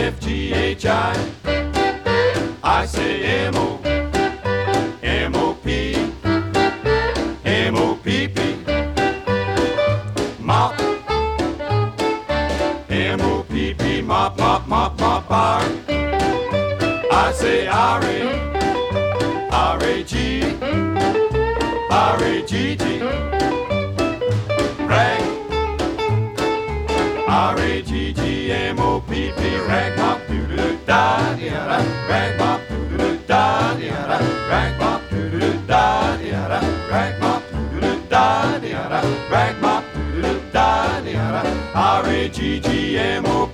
I say M-O-P, M-O-P-P, mop, M-O-P-P, mop, mop, mop, mop, bar. I say R-A, R-A-G, R-A-G-G, rag, R-A-G-G-M-O-P-P, rag, mop, doo-doo-da-dee-da, rag, mop, doo-doo-da-dee-da, rag, mop, doo-doo-da-dee-da, rag, mop, doo-doo-da-dee-da, rag, mop, doo-doo-da-dee-da, R-A-G-G-M-O-P-P.